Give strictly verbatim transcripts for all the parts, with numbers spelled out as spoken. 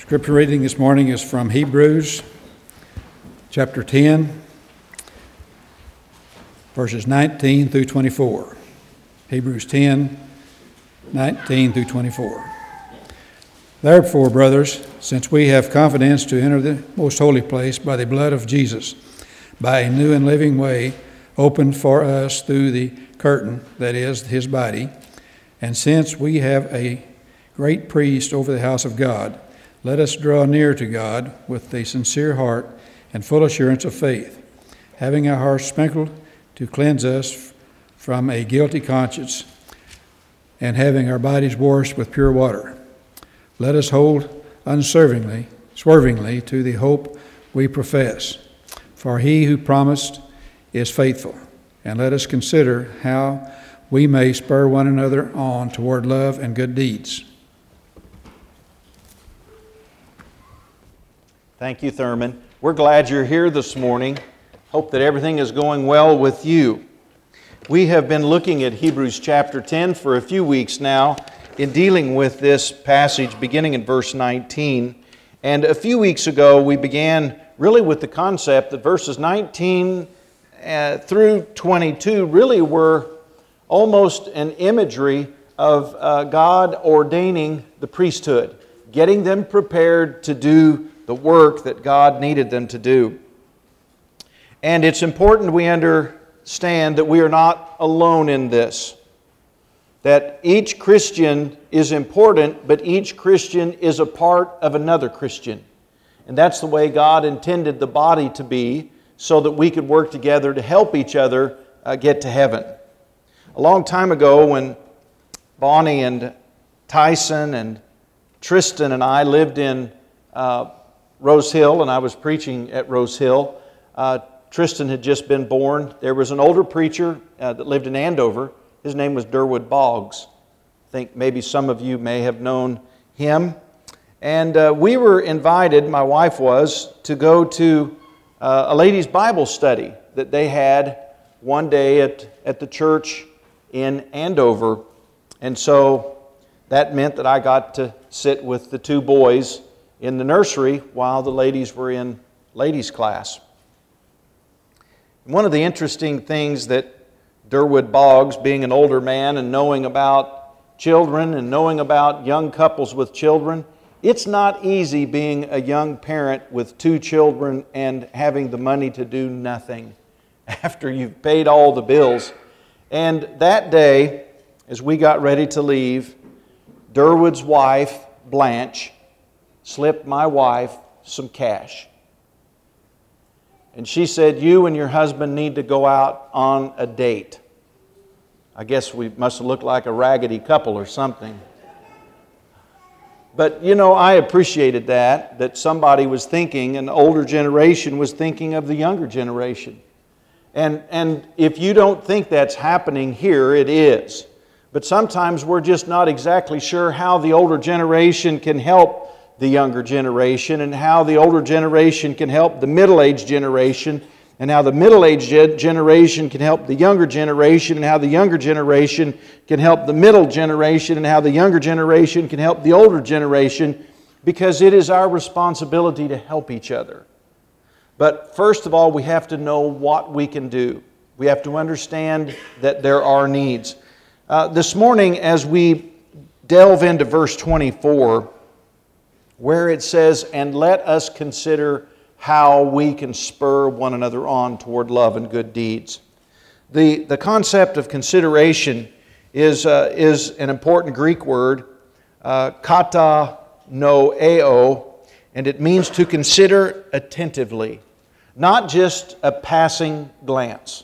Scripture reading this morning is from Hebrews chapter ten, verses nineteen through twenty-four. Hebrews ten, nineteen through twenty-four. Therefore, brothers, since we have confidence to enter the most holy place by the blood of Jesus, by a new and living way opened for us through the curtain, that is, his body, and since we have a great priest over the house of God, let us draw near to God with a sincere heart and full assurance of faith, having our hearts sprinkled to cleanse us from a guilty conscience, and having our bodies washed with pure water. Let us hold unswervingly, swervingly to the hope we profess, for he who promised is faithful. And let us consider how we may spur one another on toward love and good deeds. Thank you, Thurman. We're glad you're here this morning. Hope that everything is going well with you. We have been looking at Hebrews chapter ten for a few weeks now in dealing with this passage beginning in verse nineteen. And a few weeks ago we began really with the concept that verses nineteen uh, through twenty-two really were almost an imagery of uh, God ordaining the priesthood, getting them prepared to do the work that God needed them to do. And it's important we understand that we are not alone in this. That each Christian is important, but each Christian is a part of another Christian. And that's the way God intended the body to be, so that we could work together to help each other uh, get to heaven. A long time ago, when Bonnie and Tyson and Tristan and I lived in uh, Rose Hill, and I was preaching at Rose Hill. Uh, Tristan had just been born. There was an older preacher uh, that lived in Andover. His name was Durwood Boggs. I think maybe some of you may have known him. And uh, we were invited, my wife was, to go to uh, a ladies' Bible study that they had one day at, at the church in Andover. And so that meant that I got to sit with the two boys in the nursery while the ladies were in ladies' class. One of the interesting things that Durwood Boggs, being an older man and knowing about children and knowing about young couples with children, it's not easy being a young parent with two children and having the money to do nothing after you've paid all the bills. And that day, as we got ready to leave, Durwood's wife, Blanche, slipped my wife some cash. And she said, "You and your husband need to go out on a date." I guess we must have looked like a raggedy couple or something. But, you know, I appreciated that, that somebody was thinking, an older generation was thinking of the younger generation. And, and if you don't think that's happening here, it is. But sometimes we're just not exactly sure how the older generation can help the younger generation, and how the older generation can help the middle-aged generation, and how the middle-aged generation can help the younger generation, and how the younger generation can help the middle generation, and how the younger generation can help the older generation, because it is our responsibility to help each other. But first of all, we have to know what we can do. We have to understand that there are needs. Uh, this morning, as we delve into verse twenty-four, where it says, "And let us consider how we can spur one another on toward love and good deeds." The, the concept of consideration is, uh, is an important Greek word, uh, kata no eo, and it means to consider attentively, not just a passing glance.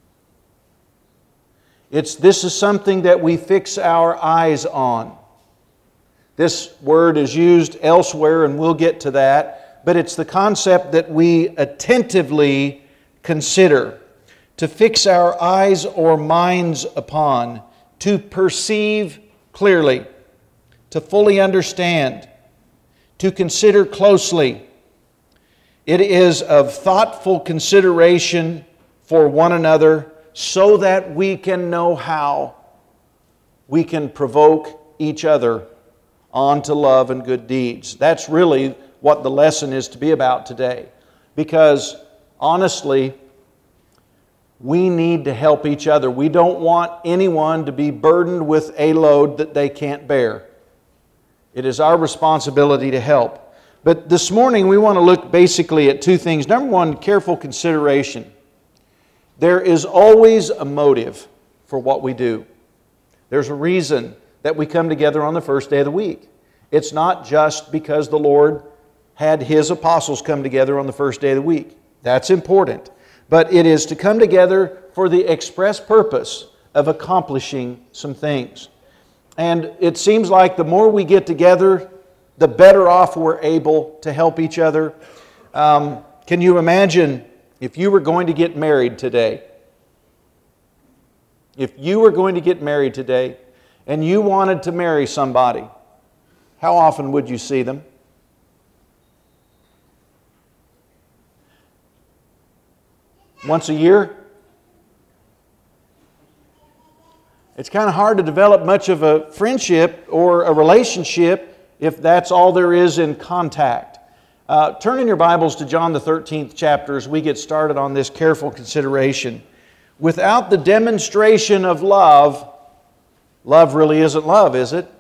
It's, this is something that we fix our eyes on. This word is used elsewhere, and we'll get to that, but it's the concept that we attentively consider, to fix our eyes or minds upon, to perceive clearly, to fully understand, to consider closely. It is of thoughtful consideration for one another so that we can know how we can provoke each other on to love and good deeds. That's really what the lesson is to be about today. Because honestly, we need to help each other. We don't want anyone to be burdened with a load that they can't bear. It is our responsibility to help. But this morning we want to look basically at two things. Number one, careful consideration. There is always a motive for what we do. There's a reason that we come together on the first day of the week. It's not just because the Lord had His apostles come together on the first day of the week. That's important. But it is to come together for the express purpose of accomplishing some things. And it seems like the more we get together, the better off we're able to help each other. Um, can you imagine if you were going to get married today? If you were going to get married today and you wanted to marry somebody, how often would you see them? Once a year? It's kind of hard to develop much of a friendship or a relationship if that's all there is in contact. Uh, turn in your Bibles to John the thirteenth chapter as we get started on this careful consideration. Without the demonstration of love, love really isn't love, is it?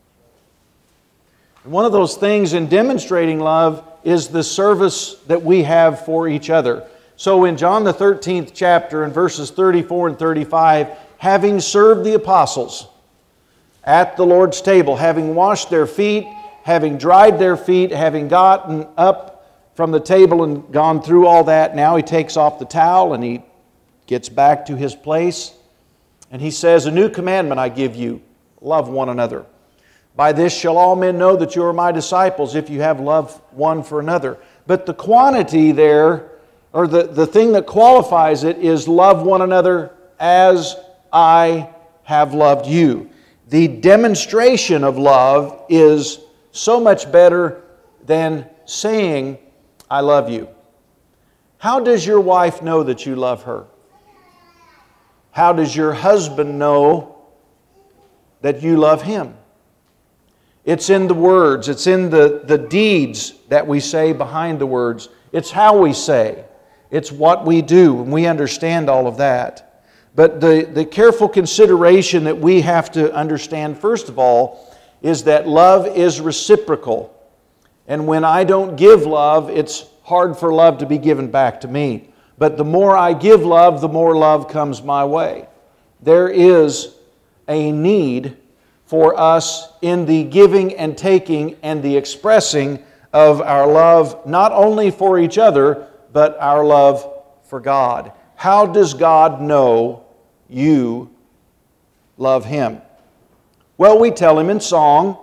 And one of those things in demonstrating love is the service that we have for each other. So in John the thirteenth chapter, in verses thirty-four and thirty-five, having served the apostles at the Lord's table, having washed their feet, having dried their feet, having gotten up from the table and gone through all that, now He takes off the towel and He gets back to His place. And He says, "A new commandment I give you, love one another. By this shall all men know that you are My disciples, if you have love one for another." But the quantity there, or the, the thing that qualifies it, is love one another as I have loved you. The demonstration of love is so much better than saying, "I love you." How does your wife know that you love her? How does your husband know that you love him? It's in the words, it's in the, the deeds that we say behind the words. It's how we say. It's what we do, and we understand all of that. But the, the careful consideration that we have to understand, first of all, is that love is reciprocal. And when I don't give love, it's hard for love to be given back to me. But the more I give love, the more love comes my way. There is a need for us in the giving and taking and the expressing of our love, not only for each other, but our love for God. How does God know you love Him? Well, we tell Him in song.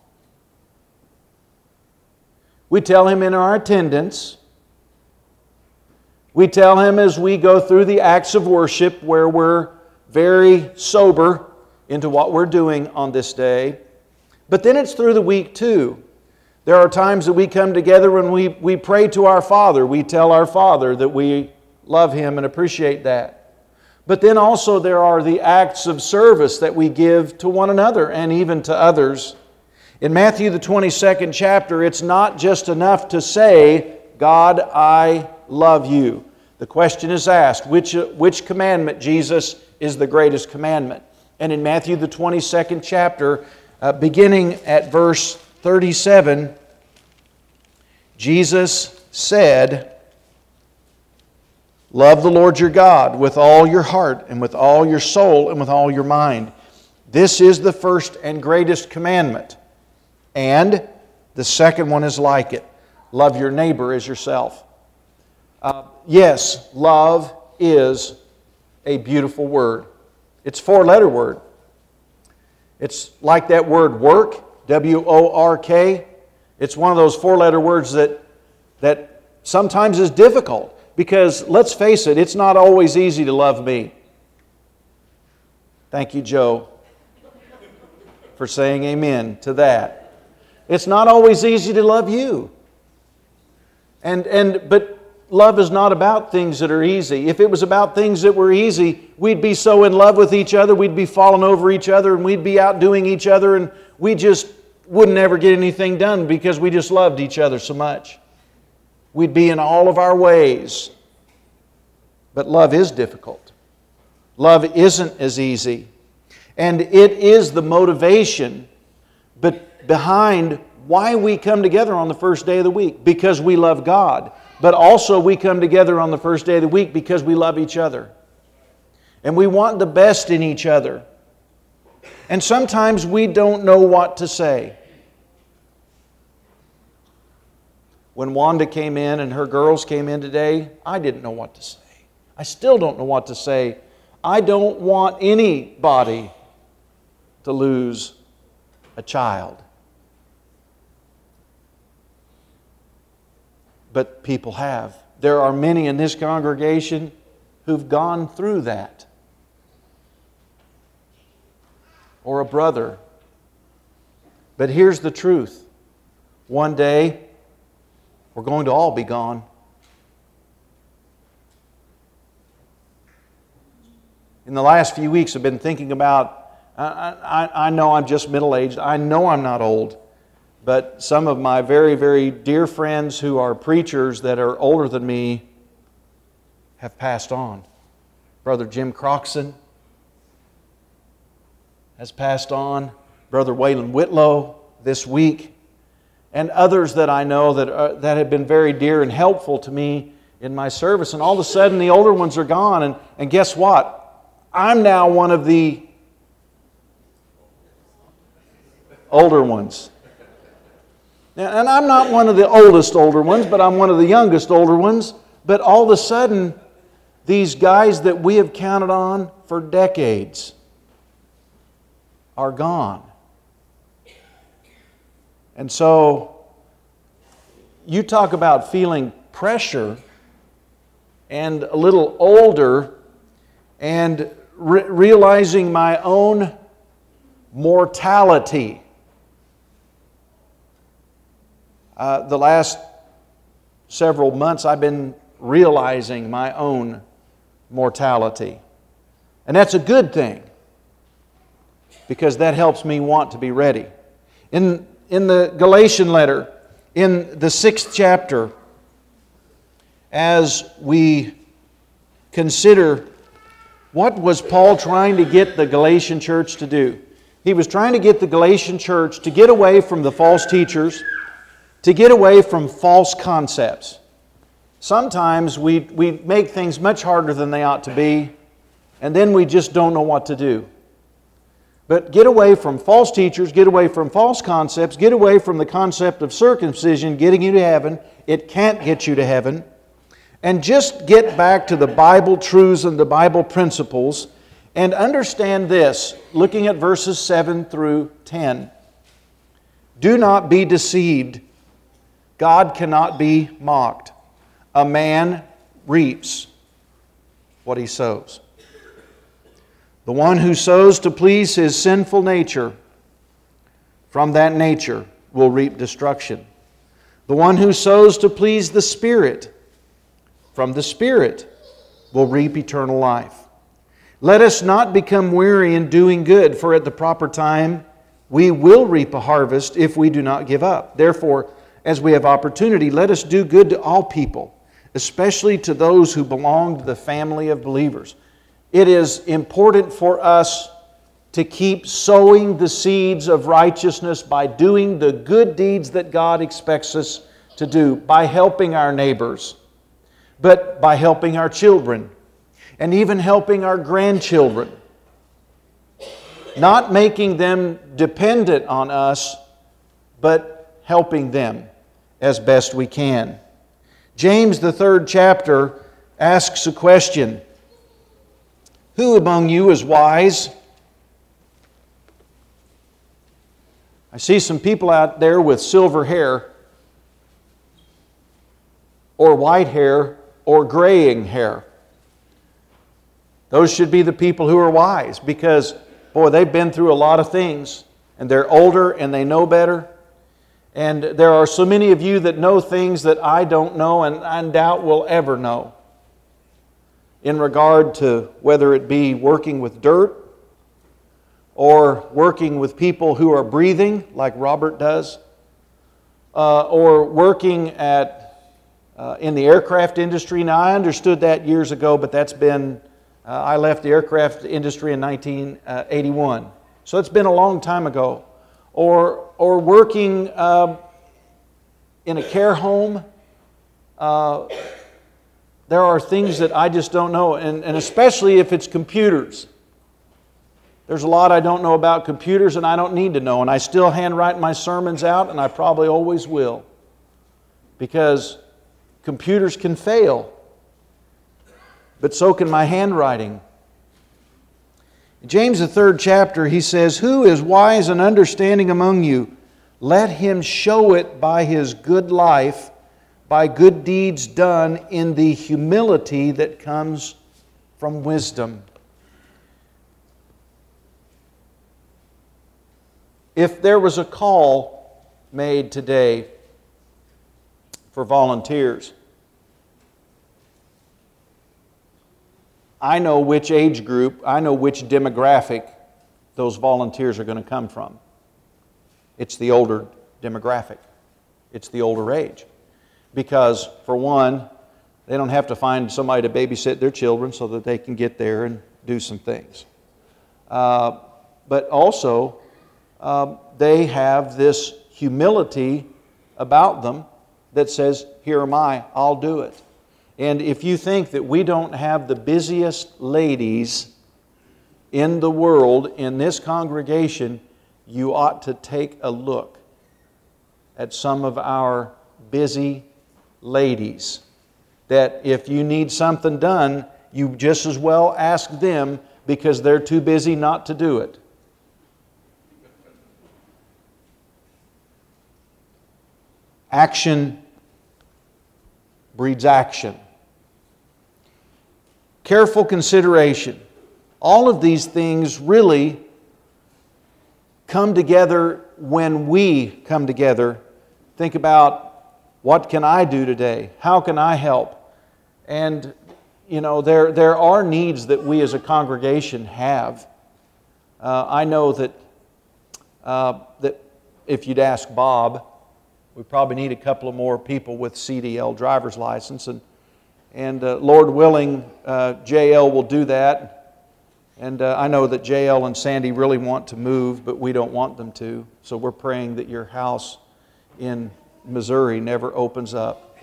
We tell Him in our attendance. We tell Him as we go through the acts of worship where we're very sober into what we're doing on this day. But then it's through the week too. There are times that we come together and we, we pray to our Father. We tell our Father that we love Him and appreciate that. But then also there are the acts of service that we give to one another and even to others. In Matthew the twenty-second chapter, it's not just enough to say, "God, I love you." The question is asked, which, which commandment, Jesus, is the greatest commandment? And in Matthew the twenty-second chapter, uh, beginning at verse thirty-seven, Jesus said, "Love the Lord your God with all your heart and with all your soul and with all your mind. This is the first and greatest commandment. And the second one is like it. Love your neighbor as yourself." Uh, yes, love is a beautiful word. It's a four-letter word. It's like that word work, W O R K. It's one of those four-letter words that, that sometimes is difficult because, let's face it, it's not always easy to love me. Thank you, Joe, for saying amen to that. It's not always easy to love you. And, and, but love is not about things that are easy. If it was about things that were easy, we'd be so in love with each other, we'd be falling over each other, and we'd be outdoing each other, and we just wouldn't ever get anything done because we just loved each other so much. We'd be in all of our ways. But love is difficult. Love isn't as easy. And it is the motivation but behind why we come together on the first day of the week. Because we love God. But also we come together on the first day of the week because we love each other. And we want the best in each other. And sometimes we don't know what to say. When Wanda came in and her girls came in today, I didn't know what to say. I still don't know what to say. I don't want anybody to lose a child. But people have. There are many in this congregation who've gone through that. Or a brother. But here's the truth. One day, we're going to all be gone. In the last few weeks, I've been thinking about, I, I, I know I'm just middle-aged. I know I'm not old. But some of my very, very dear friends who are preachers that are older than me have passed on. Brother Jim Croxon has passed on. Brother Waylon Whitlow this week. And others that I know that, uh, that have been very dear and helpful to me in my service. And all of a sudden the older ones are gone. And, and guess what? I'm now one of the older ones. Now, and I'm not one of the oldest older ones, but I'm one of the youngest older ones. But all of a sudden, these guys that we have counted on for decades are gone. And so, you talk about feeling pressure and a little older and re- realizing my own mortality. Uh, the last several months I've been realizing my own mortality. And that's a good thing, because that helps me want to be ready. In, in the Galatian letter, in the sixth chapter, as we consider what was Paul trying to get the Galatian church to do. He was trying to get the Galatian church to get away from the false teachers, to get away from false concepts. Sometimes we, we make things much harder than they ought to be, and then we just don't know what to do. But get away from false teachers, get away from false concepts, get away from the concept of circumcision getting you to heaven. It can't get you to heaven. And just get back to the Bible truths and the Bible principles and understand this, looking at verses seven through ten. Do not be deceived. God cannot be mocked. A man reaps what he sows. The one who sows to please his sinful nature, from that nature will reap destruction. The one who sows to please the Spirit, from the Spirit will reap eternal life. Let us not become weary in doing good, for at the proper time we will reap a harvest if we do not give up. Therefore, as we have opportunity, let us do good to all people, especially to those who belong to the family of believers. It is important for us to keep sowing the seeds of righteousness by doing the good deeds that God expects us to do, by helping our neighbors, but by helping our children, and even helping our grandchildren. Not making them dependent on us, but helping them as best we can. James, the third chapter, asks a question. Who among you is wise? I see some people out there with silver hair, or white hair, or graying hair. Those should be the people who are wise, because, boy, they've been through a lot of things, and they're older and they know better. And there are so many of you that know things that I don't know and I doubt will ever know, in regard to whether it be working with dirt, or working with people who are breathing, like Robert does, uh, or working at, uh, in the aircraft industry. Now, I understood that years ago, but that's been, uh, I left the aircraft industry in nineteen eighty-one. So it's been a long time ago. Or, or working uh, in a care home. Uh, there are things that I just don't know, and, and especially if it's computers. There's a lot I don't know about computers, and I don't need to know, and I still handwrite my sermons out, and I probably always will, because computers can fail, but so can my handwriting. In James, the third chapter, he says, "Who is wise and understanding among you? Let him show it by his good life, by good deeds done in the humility that comes from wisdom." If there was a call made today for volunteers, I know which age group, I know which demographic those volunteers are going to come from. It's the older demographic. It's the older age. Because, for one, they don't have to find somebody to babysit their children so that they can get there and do some things. Uh, but also, uh, they have this humility about them that says, "Here am I, I'll do it." And if you think that we don't have the busiest ladies in the world in this congregation, you ought to take a look at some of our busy ladies. That if you need something done, you just as well ask them, because they're too busy not to do it. Action breeds action. Careful consideration. All of these things really come together when we come together. Think about, what can I do today? How can I help? And, you know, there, there are needs that we as a congregation have. Uh, I know that, uh, that if you'd ask Bob, we probably need a couple of more people with C D L driver's license. And, and uh, Lord willing, uh, J L will do that. And uh, I know that J L and Sandy really want to move, but we don't want them to. So we're praying that your house in Missouri never opens up.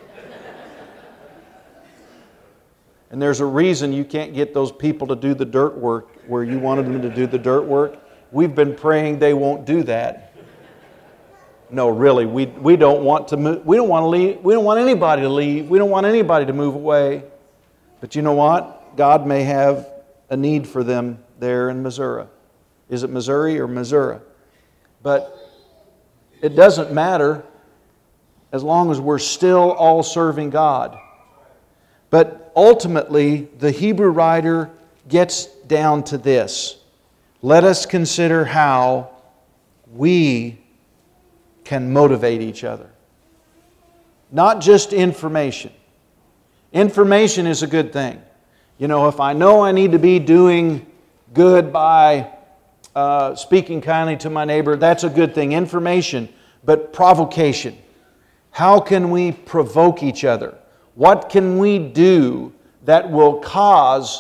And there's a reason you can't get those people to do the dirt work where you wanted them to do the dirt work. We've been praying they won't do that. No, really, we, we don't want to move. We don't want to leave. We don't want anybody to leave. We don't want anybody to move away. But you know what? God may have a need for them there in Missouri. Is it Missouri or Missouri? But it doesn't matter as long as we're still all serving God. But ultimately, the Hebrew writer gets down to this. Let us consider how we can motivate each other. Not just information. Information is a good thing. You know, if I know I need to be doing good by uh, speaking kindly to my neighbor, that's a good thing. Information, but provocation. How can we provoke each other? What can we do that will cause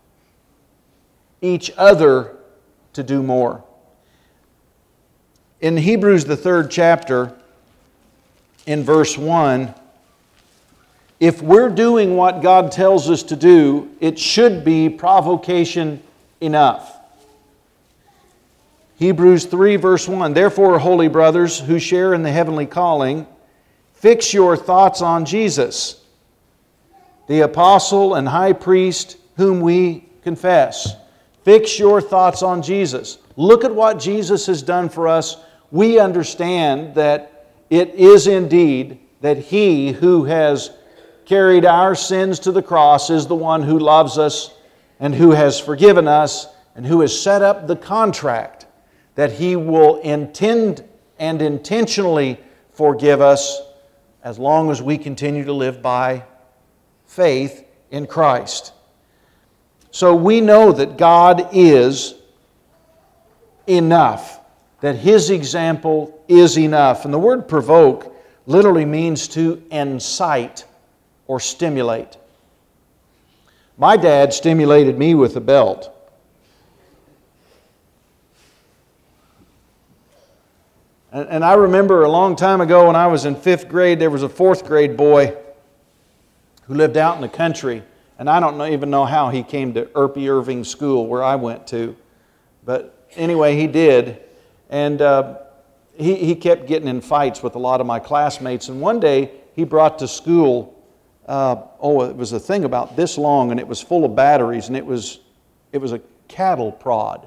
each other to do more? In Hebrews, the third chapter, in verse one, if we're doing what God tells us to do, it should be provocation enough. Hebrews three, verse one, "Therefore, holy brothers who share in the heavenly calling, fix your thoughts on Jesus, the apostle and high priest whom we confess." Fix your thoughts on Jesus. Look at what Jesus has done for us. We understand that it is indeed that He who has carried our sins to the cross is the one who loves us and who has forgiven us and who has set up the contract that He will intend and intentionally forgive us as long as we continue to live by faith in Christ. So we know that God is enough, that His example is enough. And the word provoke literally means to incite or stimulate. My dad stimulated me with a belt. And, and I remember a long time ago when I was in fifth grade, there was a fourth grade boy who lived out in the country. And I don't know, even know how he came to Irby Irving School where I went to. But anyway, he did. And uh, he, he kept getting in fights with a lot of my classmates. And one day he brought to school, uh, oh, it was a thing about this long, and it was full of batteries, and it was, it was a cattle prod.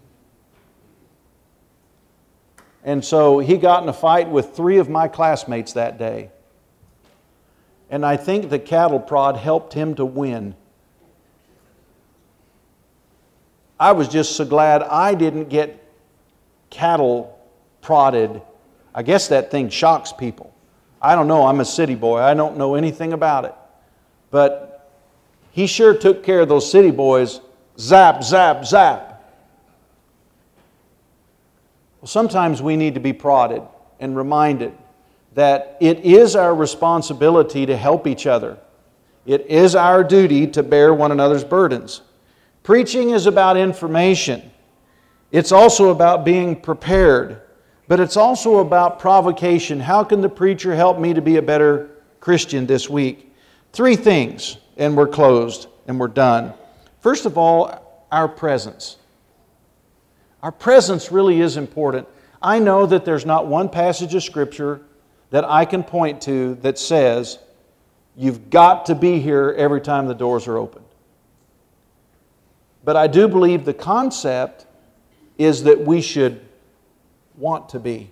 And so he got in a fight with three of my classmates that day. And I think the cattle prod helped him to win. I was just so glad I didn't get cattle prodded. I guess that thing shocks people. I don't know. I'm a city boy. I don't know anything about it. But he sure took care of those city boys. Zap, zap, zap. Well, sometimes we need to be prodded and reminded that it is our responsibility to help each other. It is our duty to bear one another's burdens. Preaching is about information. It's also about being prepared. But it's also about provocation. How can the preacher help me to be a better Christian this week? Three things, and we're closed, and we're done. First of all, our presence. Our presence really is important. I know that there's not one passage of Scripture that I can point to that says, you've got to be here every time the doors are open. But I do believe the concept is that we should want to be.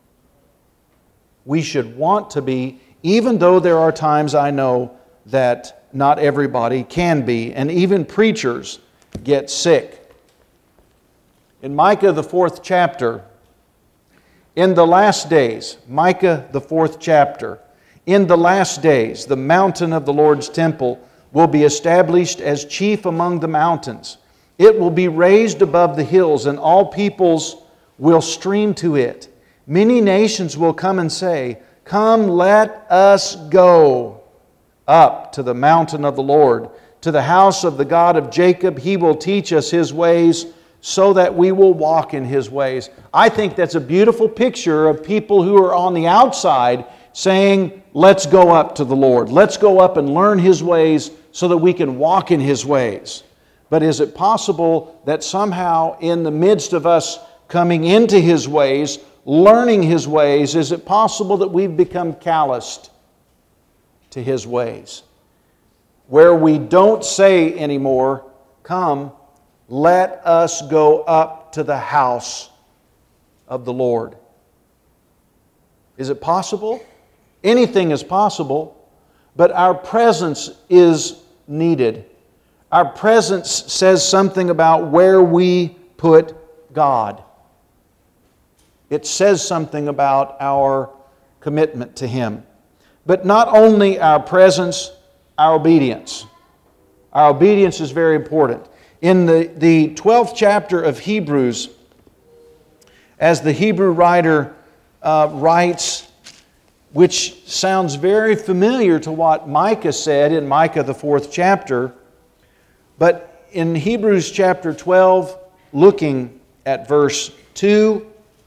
We should want to be, even though there are times I know that not everybody can be, and even preachers get sick. In Micah, the fourth chapter, in the last days, Micah, the fourth chapter, in the last days, the mountain of the Lord's temple will be established as chief among the mountains. It will be raised above the hills, and all peoples will stream to it. Many nations will come and say, "Come, let us go up to the mountain of the Lord, to the house of the God of Jacob. He will teach us His ways, so that we will walk in His ways." I think that's a beautiful picture of people who are on the outside saying, let's go up to the Lord. Let's go up and learn His ways so that we can walk in His ways. But is it possible that somehow in the midst of us coming into His ways, learning His ways, is it possible that we've become calloused to His ways? Where we don't say anymore, "Come, let us go up to the house of the Lord." Is it possible? Anything is possible, but our presence is needed. Our presence says something about where we put God. It says something about our commitment to Him. But not only our presence, our obedience. Our obedience is very important. In the, the twelfth chapter of Hebrews, as the Hebrew writer uh, writes, which sounds very familiar to what Micah said in Micah the fourth chapter, but in Hebrews chapter twelve, looking at verse two,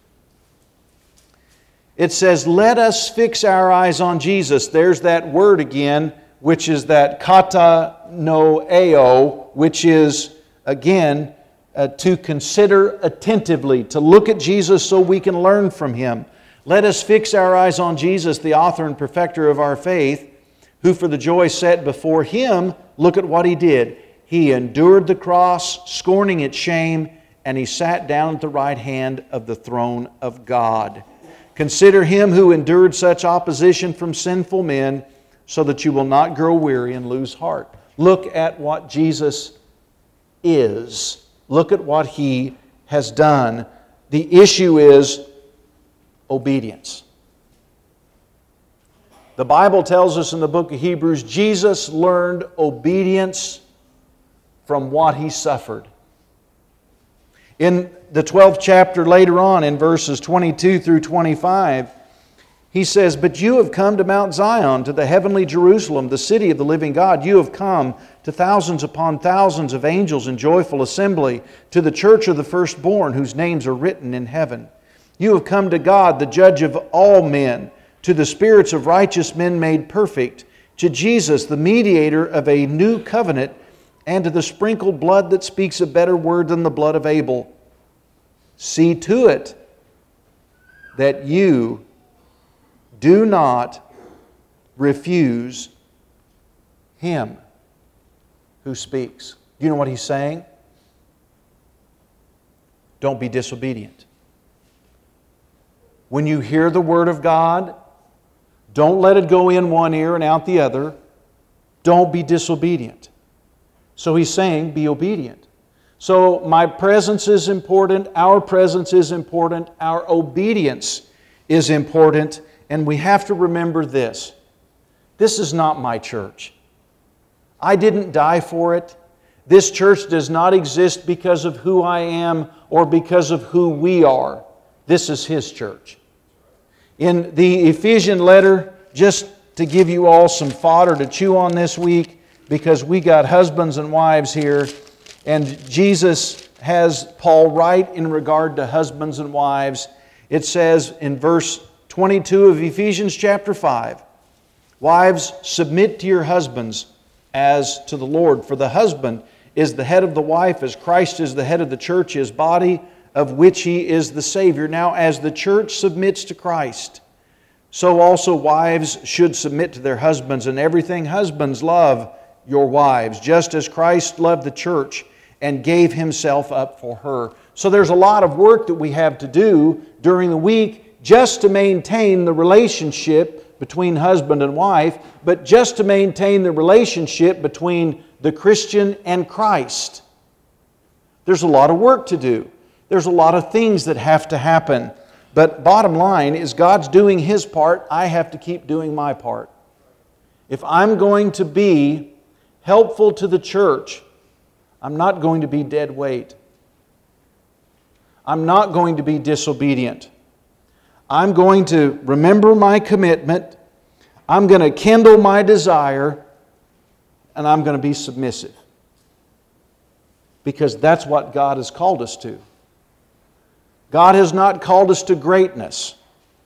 it says, "Let us fix our eyes on Jesus." There's that word again, which is that kata no eo, which is, again, uh, to consider attentively, to look at Jesus so we can learn from Him. Let us fix our eyes on Jesus, the author and perfecter of our faith, who for the joy set before Him, look at what He did. He endured the cross, scorning its shame, and He sat down at the right hand of the throne of God. Consider Him who endured such opposition from sinful men, so that you will not grow weary and lose heart. Look at what Jesus is. Look at what He has done. The issue is obedience. The Bible tells us in the book of Hebrews, Jesus learned obedience from what He suffered. In the twelfth chapter later on, in verses twenty-two through twenty-five, he says, "But you have come to Mount Zion, to the heavenly Jerusalem, the city of the living God. You have come to thousands upon thousands of angels in joyful assembly, to the church of the firstborn, whose names are written in heaven. You have come to God, the judge of all men, to the spirits of righteous men made perfect, to Jesus, the mediator of a new covenant, and to the sprinkled blood that speaks a better word than the blood of Abel. See to it that you do not refuse Him who speaks." You know what he's saying? Don't be disobedient. When you hear the Word of God, don't let it go in one ear and out the other. Don't be disobedient. So he's saying, be obedient. So my presence is important, our presence is important, our obedience is important, and we have to remember this. This is not my church. I didn't die for it. This church does not exist because of who I am or because of who we are. This is His church. In the Ephesian letter, just to give you all some fodder to chew on this week, because we got husbands and wives here, and Jesus has Paul write in regard to husbands and wives. It says in verse twenty-two of Ephesians chapter five, "Wives, submit to your husbands as to the Lord. For the husband is the head of the wife, as Christ is the head of the church, His body, of which He is the Savior. Now as the church submits to Christ, so also wives should submit to their husbands. In everything, husbands, love your wives, just as Christ loved the church and gave Himself up for her." So there's a lot of work that we have to do during the week just to maintain the relationship between husband and wife, but just to maintain the relationship between the Christian and Christ. There's a lot of work to do. There's a lot of things that have to happen. But bottom line is, God's doing His part. I have to keep doing my part. If I'm going to be helpful to the church, I'm not going to be dead weight. I'm not going to be disobedient. I'm going to remember my commitment. I'm going to kindle my desire. And I'm going to be submissive. Because that's what God has called us to. God has not called us to greatness.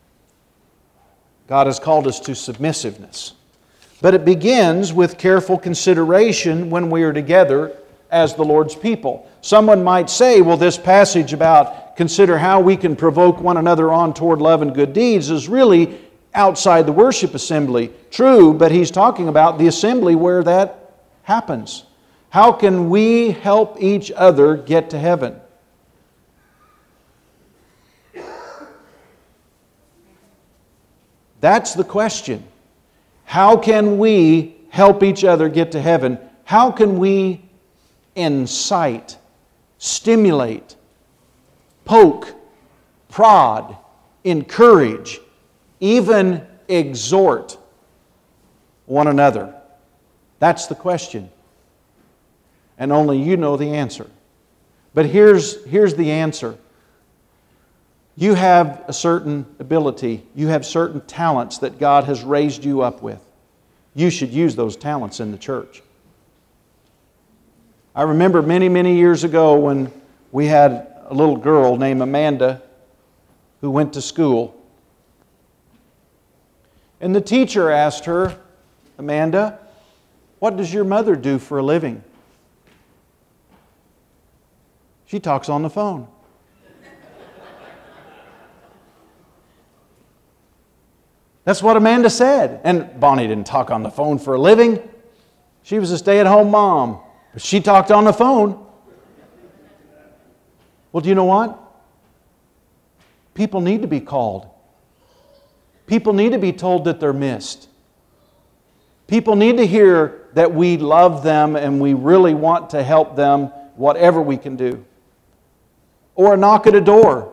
God has called us to submissiveness. But it begins with careful consideration when we are together as the Lord's people. Someone might say, well, this passage about consider how we can provoke one another on toward love and good deeds is really outside the worship assembly. True, but he's talking about the assembly where that happens. How can we help each other get to heaven? That's the question. How can we help each other get to heaven? How can we incite, stimulate, poke, prod, encourage, even exhort one another? That's the question. And only you know the answer. But here's, here's the answer. You have a certain ability. You have certain talents that God has raised you up with. You should use those talents in the church. I remember many, many years ago when we had a little girl named Amanda who went to school. And the teacher asked her, "Amanda, what does your mother do for a living?" "She talks on the phone." That's what Amanda said. And Bonnie didn't talk on the phone for a living. She was a stay-at-home mom. But she talked on the phone. Well, do you know what? People need to be called. People need to be told that they're missed. People need to hear that we love them and we really want to help them, whatever we can do. Or a knock at a door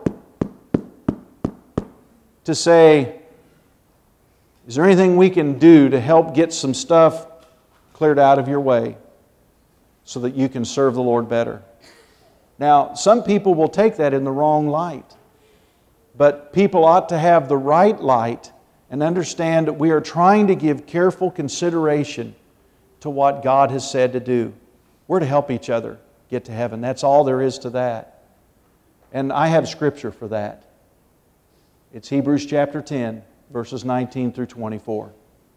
to say, is there anything we can do to help get some stuff cleared out of your way so that you can serve the Lord better? Now, some people will take that in the wrong light. But people ought to have the right light and understand that we are trying to give careful consideration to what God has said to do. We're to help each other get to heaven. That's all there is to that. And I have Scripture for that. It's Hebrews chapter ten, verses nineteen through twenty-four.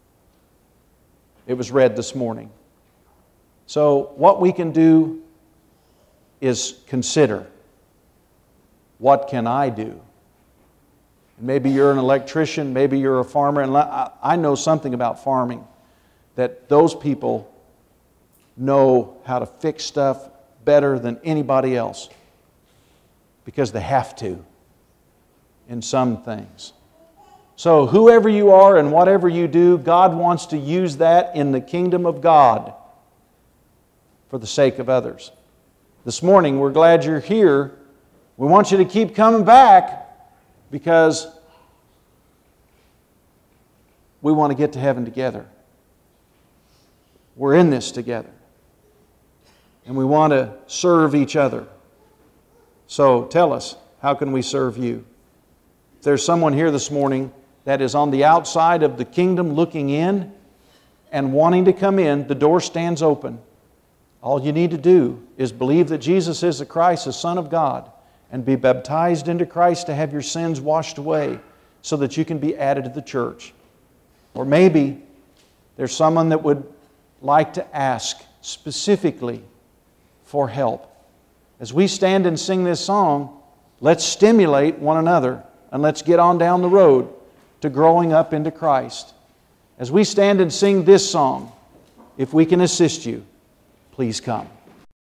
It was read this morning. So what we can do is consider, what can I do? Maybe you're an electrician, maybe you're a farmer, and I know something about farming, that those people know how to fix stuff better than anybody else because they have to in some things. So whoever you are and whatever you do, God wants to use that in the kingdom of God for the sake of others. This morning, we're glad you're here. We want you to keep coming back because we want to get to heaven together. We're in this together. And we want to serve each other. So tell us, how can we serve you? If there's someone here this morning that is on the outside of the kingdom looking in and wanting to come in, the door stands open. All you need to do is believe that Jesus is the Christ, the Son of God, and be baptized into Christ to have your sins washed away so that you can be added to the church. Or maybe there's someone that would like to ask specifically for help. As we stand and sing this song, let's stimulate one another and let's get on down the road to growing up into Christ. As we stand and sing this song, if we can assist you, please come.